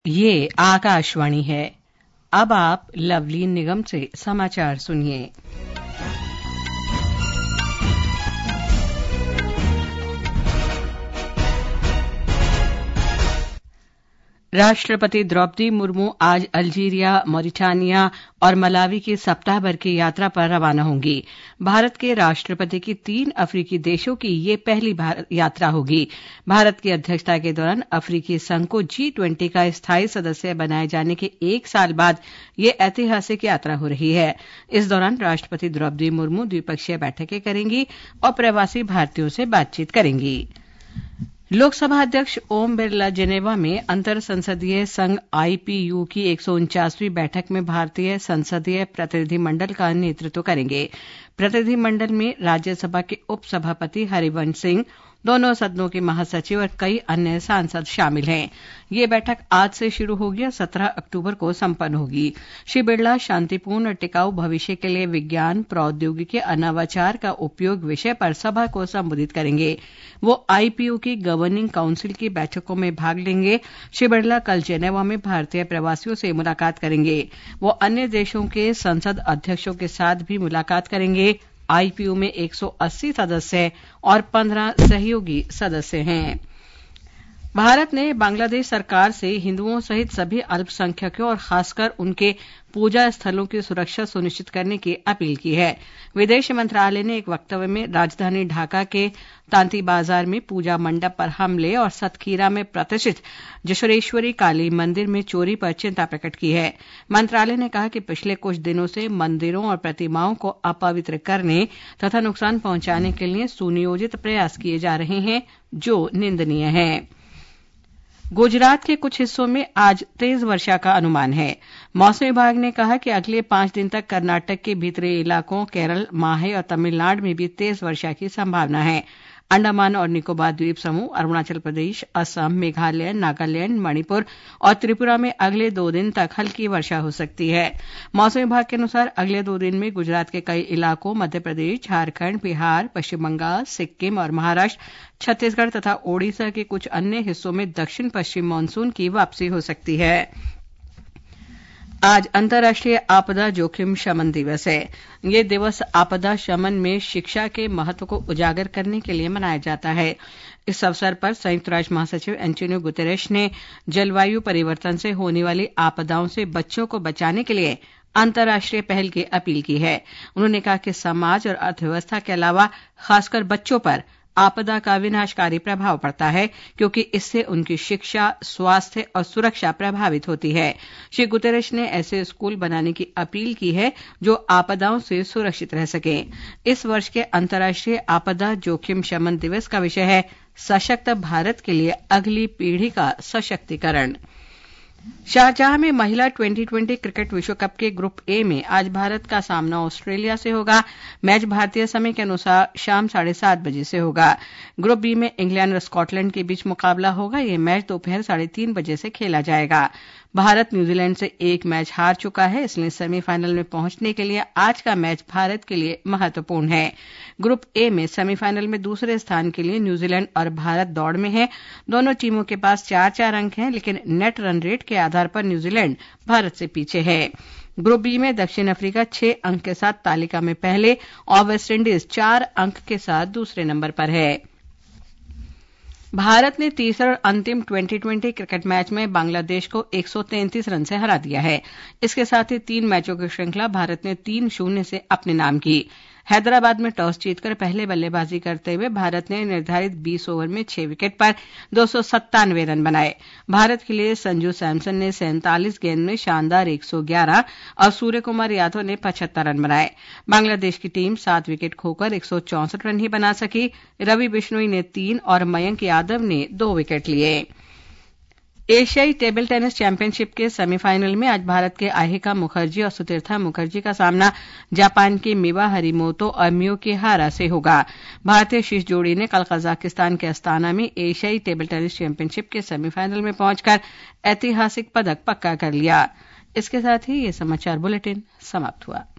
ये आकाशवाणी है। अब आप लवलीन निगम से समाचार सुनिए। राष्ट्रपति द्रौपदी मुर्मू आज अल्जीरिया, मॉरिटानिया और मलावी की सप्ताह भर की यात्रा पर रवाना होंगी। भारत के राष्ट्रपति की 3 अफ्रीकी देशों की ये पहली यात्रा होगी। भारत की अध्यक्षता के दौरान अफ्रीकी संघ को G20 का स्थायी सदस्य बनाए जाने के 1 साल बाद ये ऐतिहासिक यात्रा हो रही है। इस दौरान राष्ट्रपति द्रौपदी मुर्मू द्विपक्षीय बैठकें करेंगी और प्रवासी भारतीयों से बातचीत करेंगी। लोकसभा अध्यक्ष ओम बिरला जेनेवा में अंतर संसदीय संघ IPU की 149वीं बैठक में भारतीय संसदीय प्रतिनिधिमंडल का नेतृत्व करेंगे। प्रतिनिधिमंडल में राज्यसभा के उपसभापति हरिवंश सिंह, दोनों सदनों के महासचिव और कई अन्य सांसद शामिल हैं। ये बैठक आज से शुरू होगी और 17 अक्टूबर को संपन्न होगी। श्री बिरला शांतिपूर्ण और टिकाऊ भविष्य के लिए विज्ञान, प्रौद्योगिकी और नवाचार का उपयोग विषय पर सभा को संबोधित करेंगे। वो IPU की गवर्निंग काउंसिल की बैठकों में भाग लेंगे। श्री बिरला कल जेनेवा में भारतीय प्रवासियों से मुलाकात करेंगे। वो अन्य देशों के संसद अध्यक्षों के साथ भी मुलाकात करेंगे। IPU में 180 सदस्य और 15 सहयोगी सदस्य हैं। भारत ने बांग्लादेश सरकार से हिंदुओं सहित सभी अल्पसंख्यकों और खासकर उनके पूजा स्थलों की सुरक्षा सुनिश्चित करने की अपील की है। विदेश मंत्रालय ने एक वक्तव्य में राजधानी ढाका के तांती बाजार में पूजा मंडप पर हमले और सतखीरा में प्रतिष्ठित जशोरेश्वरी काली मंदिर में चोरी पर चिंता प्रकट की है। मंत्रालय ने कहा कि पिछले कुछ दिनों से मंदिरों और प्रतिमाओं को अपवित्र करने तथा नुकसान पहुंचाने के लिए सुनियोजित प्रयास किए जा रहे हैं, जो निंदनीय है। गुजरात के कुछ हिस्सों में आज तेज वर्षा का अनुमान है। मौसम विभाग ने कहा कि अगले 5 दिन तक कर्नाटक के भीतरी इलाकों, केरल, माहे और तमिलनाडु में भी तेज वर्षा की संभावना है। अंडमान और निकोबार द्वीप समूह, अरुणाचल प्रदेश, असम, मेघालय, नागालैंड, मणिपुर और त्रिपुरा में अगले 2 दिन तक हल्की वर्षा हो सकती है। मौसम विभाग के अनुसार अगले 2 दिन में गुजरात के कई इलाकों, मध्य प्रदेश, झारखंड, बिहार, पश्चिम बंगाल, सिक्किम और महाराष्ट्र, छत्तीसगढ़ तथा ओडिशा के कुछ अन्य हिस्सों में दक्षिण पश्चिम मानसून की वापसी हो सकती है। आज अंतर्राष्ट्रीय आपदा जोखिम शमन दिवस है। ये दिवस आपदा शमन में शिक्षा के महत्व को उजागर करने के लिए मनाया जाता है। इस अवसर पर संयुक्त राष्ट्र महासचिव एंटोनियो गुतेरेश ने जलवायु परिवर्तन से होने वाली आपदाओं से बच्चों को बचाने के लिए अंतर्राष्ट्रीय पहल की अपील की है। उन्होंने कहा कि समाज और अर्थव्यवस्था के अलावा खासकर बच्चों पर आपदा का विनाशकारी प्रभाव पड़ता है, क्योंकि इससे उनकी शिक्षा, स्वास्थ्य और सुरक्षा प्रभावित होती है। श्री गुतेरेश ने ऐसे स्कूल बनाने की अपील की है जो आपदाओं से सुरक्षित रह सकें। इस वर्ष के अंतर्राष्ट्रीय आपदा जोखिम शमन दिवस का विषय है सशक्त भारत के लिए अगली पीढ़ी का सशक्तिकरण। शारजाह में महिला 2020 क्रिकेट विश्व कप के ग्रुप ए में आज भारत का सामना ऑस्ट्रेलिया से होगा। मैच भारतीय समय के अनुसार शाम 7:30 बजे से होगा। ग्रुप बी में इंग्लैंड और स्कॉटलैंड के बीच मुकाबला होगा। यह मैच दोपहर 3:30 बजे से खेला जाएगा। भारत न्यूजीलैंड से 1 मैच हार चुका है, इसलिए सेमीफाइनल में पहुंचने के लिए आज का मैच भारत के लिए महत्वपूर्ण है। ग्रुप ए में सेमीफाइनल में दूसरे स्थान के लिए न्यूजीलैंड और भारत दौड़ में है। दोनों टीमों के पास 4-4 अंक हैं, लेकिन नेट रन रेट के आधार पर न्यूजीलैंड भारत से पीछे है। ग्रुप बी में दक्षिण अफ्रीका 6 अंक के साथ तालिका में पहले और वेस्टइंडीज 4 अंक के साथ दूसरे नंबर पर है। भारत ने तीसरे और अंतिम 2020 क्रिकेट मैच में बांग्लादेश को 133 रन से हरा दिया है। इसके साथ ही 3 मैचों की श्रृंखला भारत ने 3-0 से अपने नाम की। हैदराबाद में टॉस जीतकर पहले बल्लेबाजी करते हुए भारत ने निर्धारित 20 ओवर में 6 विकेट पर 297 रन बनाए। भारत के लिए संजू सैमसन ने 47 गेंद में शानदार 111 और सूर्य कुमार यादव ने 75 रन बनाए। बांग्लादेश की टीम 7 विकेट खोकर 164 रन ही बना सकी। रवि बिश्नोई ने 3 और मयंक यादव ने 2 विकेट लिए। एशियाई टेबल टेनिस चैंपियनशिप के सेमीफाइनल में आज भारत के आहिका मुखर्जी और सुतीर्था मुखर्जी का सामना जापान के मिवा हरिमोतो और मियो किहारा से होगा। भारतीय शीर्ष जोड़ी ने कल कजाकिस्तान के अस्ताना में एशियाई टेबल टेनिस चैंपियनशिप के सेमीफाइनल में पहुंचकर ऐतिहासिक पदक पक्का कर लिया। इसके साथ ही ये समाचार बुलेटिन समाप्त हुआ।